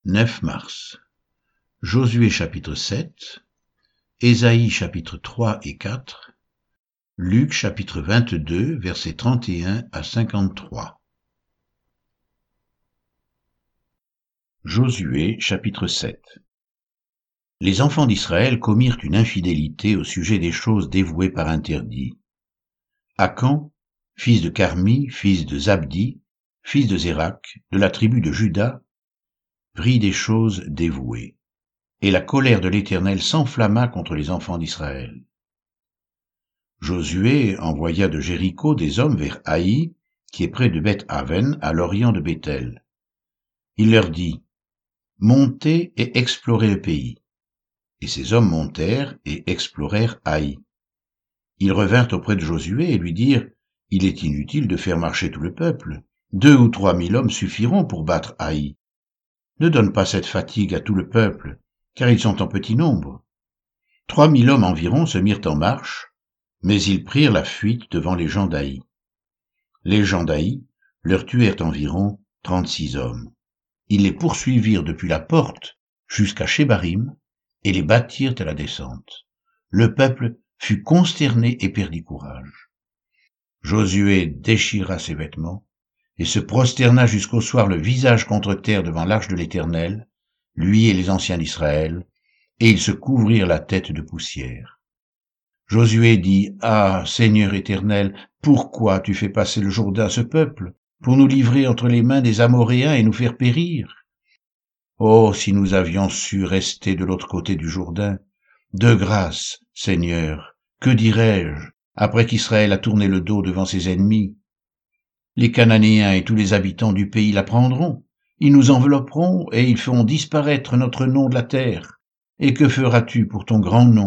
9 mars. Josué chapitre 7, Ésaïe chapitre 3 et 4, Luc chapitre 22, versets 31 à 53. Josué chapitre 7. Les enfants d'Israël commirent une infidélité au sujet des choses dévouées par interdit. Akan, fils de Carmi, fils de Zabdi, fils de Zérak, de la tribu de Juda, prit des choses dévouées. Et la colère de l'Éternel s'enflamma contre les enfants d'Israël. Josué envoya de Jéricho des hommes vers Haï, qui est près de Beth-Aven, à l'orient de Béthel. Il leur dit, « Montez et explorez le pays. » Et ces hommes montèrent et explorèrent Haï. Ils revinrent auprès de Josué et lui dirent, « Il est inutile de faire marcher tout le peuple. 2 ou 3 000 hommes suffiront pour battre Haï. Ne donne pas cette fatigue à tout le peuple, car ils sont en petit nombre. 3 000 hommes environ se mirent en marche, mais ils prirent la fuite devant les gens d'Haï. Les gens d'Haï leur tuèrent environ 36 hommes. Ils les poursuivirent depuis la porte jusqu'à Shebarim et les battirent à la descente. Le peuple fut consterné et perdit courage. Josué déchira ses vêtements et se prosterna jusqu'au soir le visage contre terre devant l'arche de l'Éternel, lui et les anciens d'Israël, et ils se couvrirent la tête de poussière. Josué dit, « Ah, Seigneur éternel, pourquoi tu fais passer le Jourdain à ce peuple, pour nous livrer entre les mains des Amoréens et nous faire périr? Oh, si nous avions su rester de l'autre côté du Jourdain! De grâce, Seigneur, que dirais-je, après qu'Israël a tourné le dos devant ses ennemis? Les Cananéens et tous les habitants du pays la prendront. Ils nous envelopperont et ils feront disparaître notre nom de la terre. Et que feras-tu pour ton grand nom? »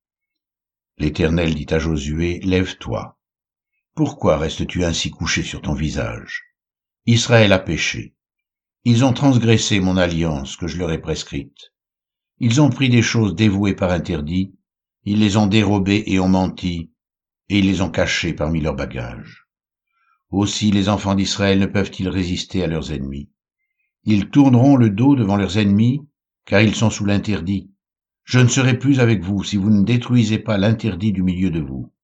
L'Éternel dit à Josué, « Lève-toi. Pourquoi restes-tu ainsi couché sur ton visage? Israël a péché. Ils ont transgressé mon alliance que je leur ai prescrite. Ils ont pris des choses dévouées par interdit, ils les ont dérobées et ont menti, et ils les ont cachées parmi leurs bagages. Aussi les enfants d'Israël ne peuvent-ils résister à leurs ennemis. Ils tourneront le dos devant leurs ennemis, car ils sont sous l'interdit. Je ne serai plus avec vous si vous ne détruisez pas l'interdit du milieu de vous.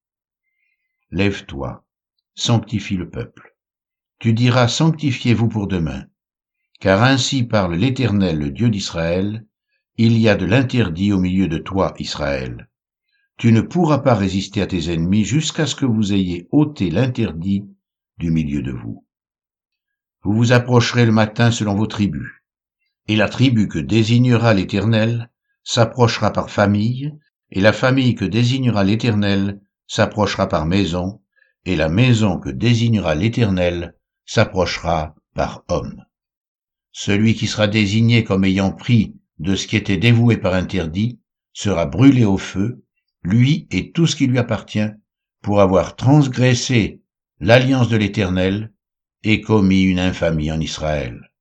Lève-toi, sanctifie le peuple. Tu diras, sanctifiez-vous pour demain. Car ainsi parle l'Éternel, le Dieu d'Israël, il y a de l'interdit au milieu de toi, Israël. Tu ne pourras pas résister à tes ennemis jusqu'à ce que vous ayez ôté l'interdit du milieu de vous. Vous vous approcherez le matin selon vos tribus, et la tribu que désignera l'Éternel s'approchera par famille, et la famille que désignera l'Éternel s'approchera par maison, et la maison que désignera l'Éternel s'approchera par homme. Celui qui sera désigné comme ayant pris de ce qui était dévoué par interdit sera brûlé au feu, lui et tout ce qui lui appartient, pour avoir transgressé l'alliance de l'Éternel et commis une infamie en Israël.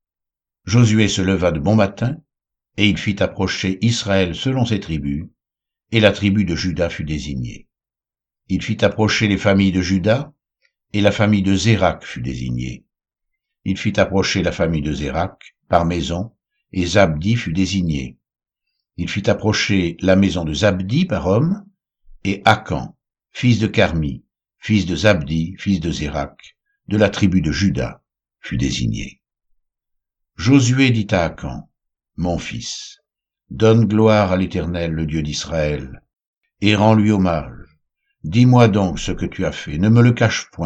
Josué se leva de bon matin, et il fit approcher Israël selon ses tribus, et la tribu de Juda fut désignée. Il fit approcher les familles de Juda, et la famille de Zérak fut désignée. Il fit approcher la famille de Zérak par maison, et Zabdi fut désigné. Il fit approcher la maison de Zabdi par homme, et Akan, fils de Carmi, fils de Zabdi, fils de Zérak, de la tribu de Juda, fut désigné. Josué dit à Akan, « Mon fils, donne gloire à l'Éternel, le Dieu d'Israël, et rends-lui hommage. Dis-moi donc ce que tu as fait, ne me le cache point. »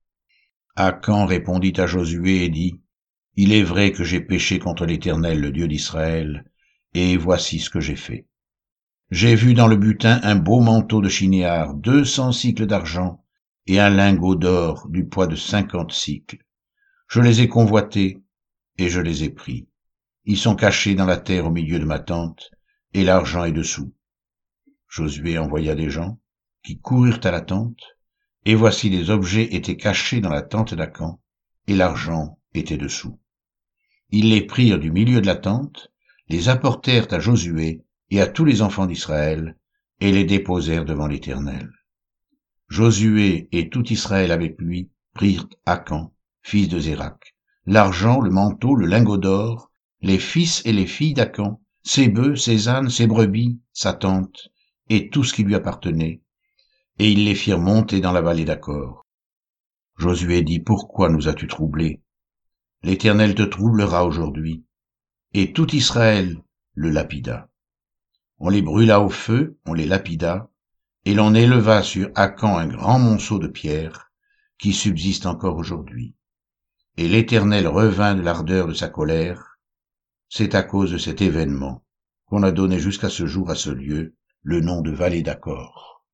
Akan répondit à Josué et dit, « Il est vrai que j'ai péché contre l'Éternel, le Dieu d'Israël, et voici ce que j'ai fait. J'ai vu dans le butin un beau manteau de chinéar, 200 cycles d'argent, et un lingot d'or du poids de 50 cycles. Je les ai convoités, et je les ai pris. Ils sont cachés dans la terre au milieu de ma tente, et l'argent est dessous. » Josué envoya des gens, qui coururent à la tente, et voici les objets étaient cachés dans la tente d'Akan, et l'argent était dessous. Ils les prirent du milieu de la tente, les apportèrent à Josué et à tous les enfants d'Israël, et les déposèrent devant l'Éternel. Josué et tout Israël avec lui prirent Akan, fils de Zérak, l'argent, le manteau, le lingot d'or, les fils et les filles d'Acan, ses bœufs, ses ânes, ses brebis, sa tente, et tout ce qui lui appartenait, et ils les firent monter dans la vallée d'Acor. Josué dit, pourquoi nous as-tu troublés? L'Éternel te troublera aujourd'hui. Et tout Israël le lapida. On les brûla au feu, on les lapida, et l'on éleva sur Acan un grand monceau de pierres, qui subsiste encore aujourd'hui. Et l'Éternel revint de l'ardeur de sa colère. C'est à cause de cet événement qu'on a donné jusqu'à ce jour à ce lieu le nom de vallée d'Acor.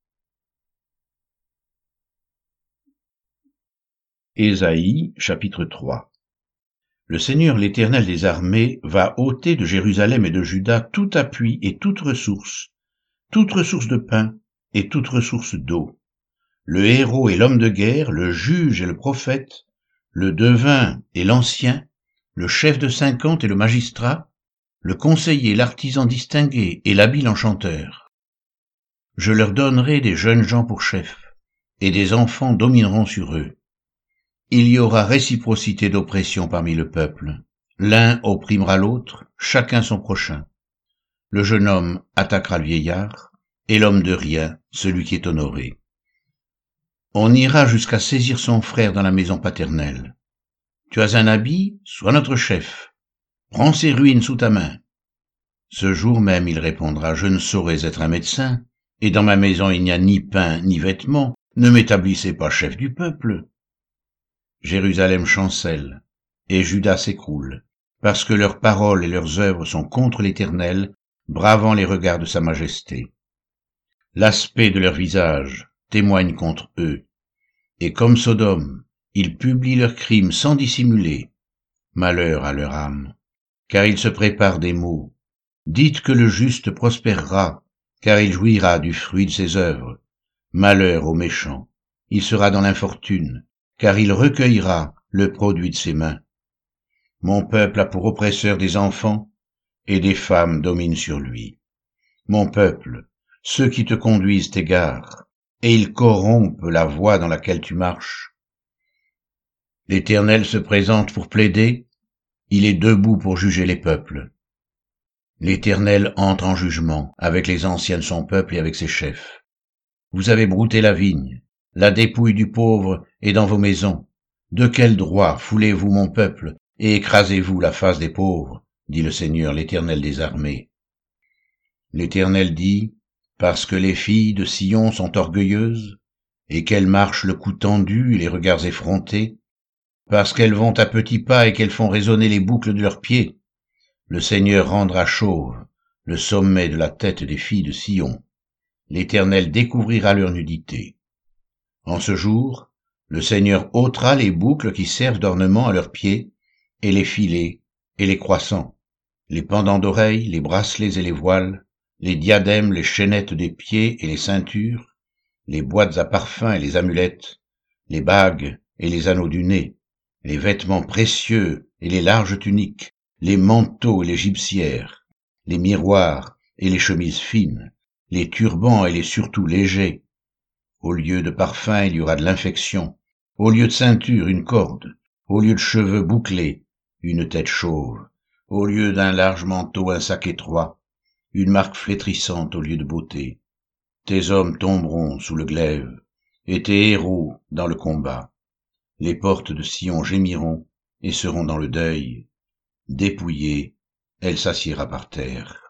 Ésaïe, chapitre 3. Le Seigneur l'Éternel des armées va ôter de Jérusalem et de Juda tout appui et toute ressource de pain et toute ressource d'eau. Le héros et l'homme de guerre, le juge et le prophète, le devin et l'ancien, le chef de 50 et le magistrat, le conseiller, l'artisan distingué et l'habile enchanteur. Je leur donnerai des jeunes gens pour chefs, et des enfants domineront sur eux. Il y aura réciprocité d'oppression parmi le peuple. L'un opprimera l'autre, chacun son prochain. Le jeune homme attaquera le vieillard, et l'homme de rien, celui qui est honoré. On ira jusqu'à saisir son frère dans la maison paternelle. Tu as un habit, sois notre chef. Prends ses ruines sous ta main. Ce jour même, il répondra, je ne saurais être un médecin, et dans ma maison il n'y a ni pain ni vêtements. Ne m'établissez pas chef du peuple. Jérusalem chancelle, et Juda s'écroule, parce que leurs paroles et leurs œuvres sont contre l'Éternel, bravant les regards de sa majesté. L'aspect de leur visage témoigne contre eux, et comme Sodome, ils publient leurs crimes sans dissimuler. Malheur à leur âme, car ils se préparent des maux. Dites que le juste prospérera, car il jouira du fruit de ses œuvres. Malheur au méchant, il sera dans l'infortune, car il recueillera le produit de ses mains. Mon peuple a pour oppresseur des enfants, et des femmes dominent sur lui. Mon peuple, ceux qui te conduisent t'égarent, et ils corrompent la voie dans laquelle tu marches. L'Éternel se présente pour plaider, il est debout pour juger les peuples. L'Éternel entre en jugement avec les anciens de son peuple et avec ses chefs. Vous avez brouté la vigne, la dépouille du pauvre est dans vos maisons. De quel droit foulez-vous mon peuple et écrasez-vous la face des pauvres, dit le Seigneur, l'Éternel des armées. L'Éternel dit, parce que les filles de Sion sont orgueilleuses, et qu'elles marchent le cou tendu et les regards effrontés, parce qu'elles vont à petits pas et qu'elles font résonner les boucles de leurs pieds, le Seigneur rendra chauve le sommet de la tête des filles de Sion. L'Éternel découvrira leur nudité. En ce jour, le Seigneur ôtera les boucles qui servent d'ornement à leurs pieds, et les filets, et les croissants, les pendants d'oreilles, les bracelets et les voiles, les diadèmes, les chaînettes des pieds et les ceintures, les boîtes à parfums et les amulettes, les bagues et les anneaux du nez, les vêtements précieux et les larges tuniques, les manteaux et les gibecières, les miroirs et les chemises fines, les turbans et les surtouts légers. Au lieu de parfum, il y aura de l'infection. Au lieu de ceinture, une corde. Au lieu de cheveux bouclés, une tête chauve. Au lieu d'un large manteau, un sac étroit. Une marque flétrissante au lieu de beauté. Tes hommes tomberont sous le glaive, et tes héros dans le combat. Les portes de Sion gémiront et seront dans le deuil. Dépouillée, elle s'assiera par terre.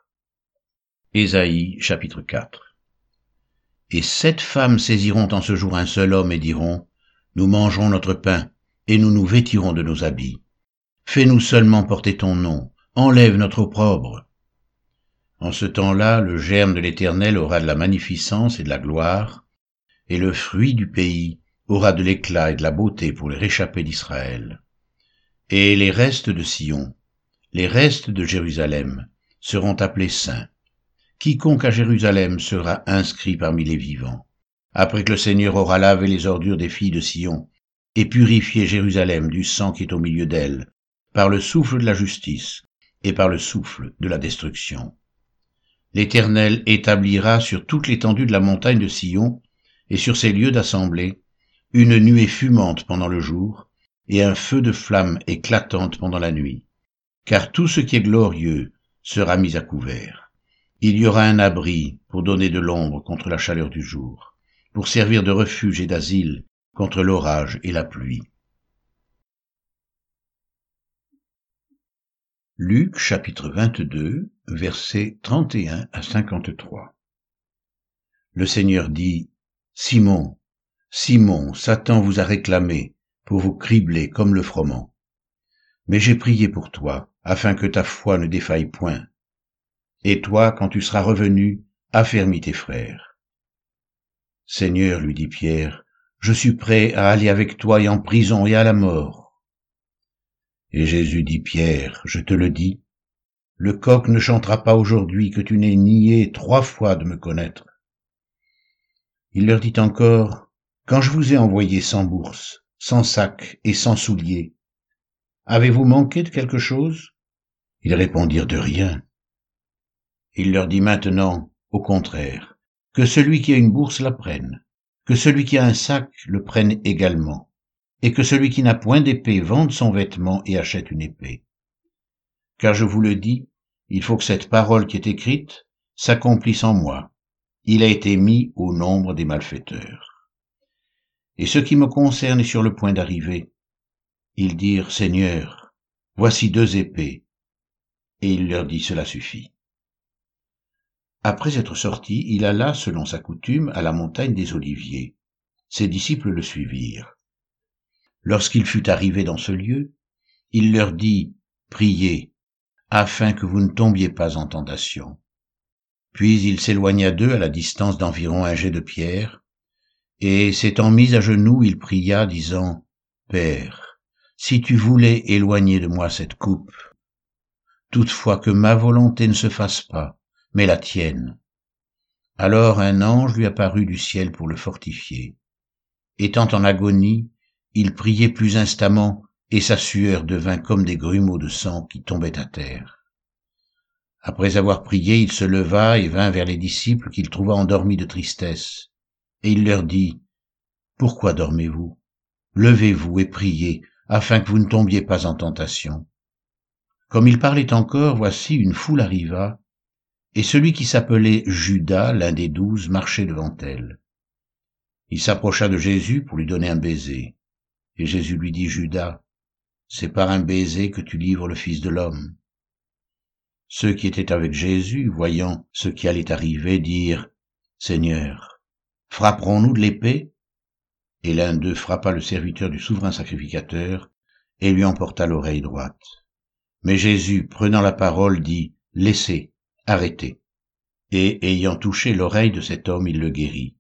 Ésaïe, chapitre 4. Et 7 femmes saisiront en ce jour un seul homme et diront, nous mangerons notre pain, et nous nous vêtirons de nos habits. Fais-nous seulement porter ton nom, enlève notre opprobre. En ce temps-là, le germe de l'Éternel aura de la magnificence et de la gloire, et le fruit du pays aura de l'éclat et de la beauté pour les réchappés d'Israël. Et les restes de Sion, les restes de Jérusalem, seront appelés saints. Quiconque à Jérusalem sera inscrit parmi les vivants, après que le Seigneur aura lavé les ordures des filles de Sion, et purifié Jérusalem du sang qui est au milieu d'elle, par le souffle de la justice, et par le souffle de la destruction. L'Éternel établira sur toute l'étendue de la montagne de Sion, et sur ses lieux d'assemblée, une nuée fumante pendant le jour, et un feu de flamme éclatante pendant la nuit. car tout ce qui est glorieux sera mis à couvert. Il y aura un abri pour donner de l'ombre contre la chaleur du jour, pour servir de refuge et d'asile contre l'orage et la pluie. Luc chapitre 22, versets 31 à 53. Le Seigneur dit, « Simon, Simon, Satan vous a réclamé pour vous cribler comme le froment. Mais j'ai prié pour toi, afin que ta foi ne défaille point. Et toi, quand tu seras revenu, affermis tes frères. » « Seigneur, lui dit Pierre, je suis prêt à aller avec toi et en prison et à la mort. » Et Jésus dit, « Pierre, je te le dis, le coq ne chantera pas aujourd'hui que tu n'aies nié 3 fois de me connaître. » Il leur dit encore, « Quand je vous ai envoyé sans bourse, sans sac et sans souliers, avez-vous manqué de quelque chose ?» Ils répondirent, « De rien. » Il leur dit maintenant, au contraire, que celui qui a une bourse la prenne, que celui qui a un sac le prenne également, et que celui qui n'a point d'épée vende son vêtement et achète une épée. Car je vous le dis, il faut que cette parole qui est écrite s'accomplisse en moi. Il a été mis au nombre des malfaiteurs. Et ce qui me concerne est sur le point d'arriver. Ils dirent, « Seigneur, voici 2 épées. » Et il leur dit, « Cela suffit. » Après être sorti, il alla, selon sa coutume, à la montagne des Oliviers. Ses disciples le suivirent. Lorsqu'il fut arrivé dans ce lieu, il leur dit, « Priez, afin que vous ne tombiez pas en tentation. » Puis il s'éloigna d'eux à la distance d'environ 1 jet de pierre, et s'étant mis à genoux, il pria, disant, « Père, si tu voulais éloigner de moi cette coupe, toutefois que ma volonté ne se fasse pas, mais la tienne. » Alors un ange lui apparut du ciel pour le fortifier. Étant en agonie, il priait plus instamment, et sa sueur devint comme des grumeaux de sang qui tombaient à terre. Après avoir prié, il se leva et vint vers les disciples qu'il trouva endormis de tristesse. Et il leur dit, « Pourquoi dormez-vous? Levez-vous et priez, afin que vous ne tombiez pas en tentation. » Comme il parlait encore, voici une foule arriva, et celui qui s'appelait Judas, l'un des 12, marchait devant elle. Il s'approcha de Jésus pour lui donner un baiser. Et Jésus lui dit, « Judas, c'est par un baiser que tu livres le Fils de l'homme. » Ceux qui étaient avec Jésus, voyant ce qui allait arriver, dirent, « Seigneur, frapperons-nous de l'épée ?» Et l'un d'eux frappa le serviteur du souverain sacrificateur et lui emporta l'oreille droite. Mais Jésus, prenant la parole, dit, « Laissez, arrêtez. » Et ayant touché l'oreille de cet homme, il le guérit.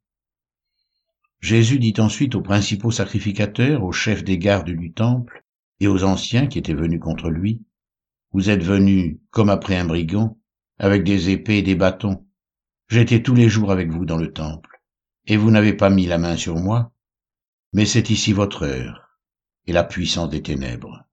Jésus dit ensuite aux principaux sacrificateurs, aux chefs des gardes du temple et aux anciens qui étaient venus contre lui, « Vous êtes venus, comme après un brigand, avec des épées et des bâtons. J'étais tous les jours avec vous dans le temple, et vous n'avez pas mis la main sur moi, mais c'est ici votre heure et la puissance des ténèbres.